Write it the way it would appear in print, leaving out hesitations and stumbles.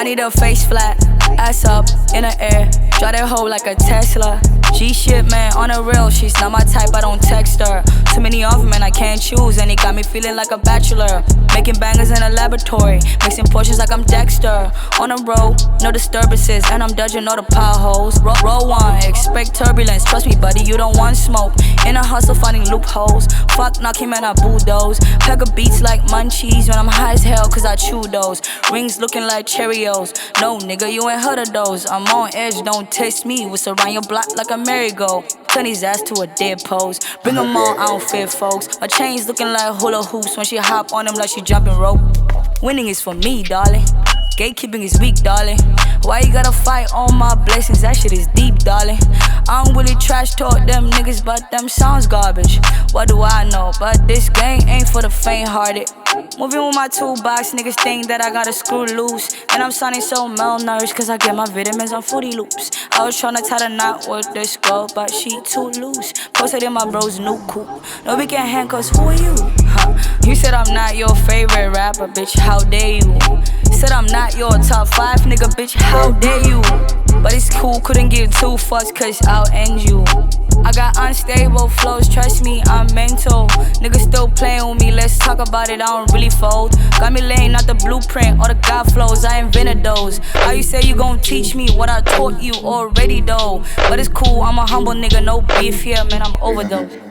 I need a face flat, ass up, in the air. Drive that hoe like a Tesla. G shit, man, on the real, she's not my type, I don't text her. Too many of them and I can't choose, and it got me feeling like a bachelor. Making bangers in a laboratory, mixing portions like I'm Dexter. On the road, no disturbances, and I'm dodging all the potholes. Roll one, expect turbulence, trust me buddy, you don't want smoke. In a hustle, finding loopholes, fuck knocking man, I bulldoze. Pack of beats like munchies when I'm high as hell, cause I chew those. Rings looking like Cheerios, no nigga, you ain't heard of those. I'm on edge, don't test me, what's around your block like a merry-go. Turn his ass to a dead pose, bring him on, I don't fear folks. My chain's looking like hula hoops when she hop on him like she jumping rope. Winning is for me, darling, gatekeeping is weak, darling. Why you gotta fight all my blessings, that shit is deep, darling. I don't really trash talk them niggas, but them sounds garbage. What do I know, but this gang ain't for the faint-hearted. Moving with my toolbox, niggas think that I gotta screw loose. And I'm sounding so malnourished cause I get my vitamins on Fruity Loops. I was tryna tie the knot with this girl, but she too loose. Posted in my bro's new coupe. No, we can't handcuffs, who are you? You said I'm not your favorite rapper, bitch, how dare you? Said I'm not your top 5 nigga, bitch, how dare you? But it's cool, couldn't give 2 fucks cause I'll end you. I got unstable flows, trust me, I'm mental. Niggas still playing with me, let's talk about it, I don't really fold. Got me laying out the blueprint, all the God flows, I invented those. How you say you gon' teach me what I taught you already though? But it's cool, I'm a humble nigga, no beef here, man, I'm overdosed.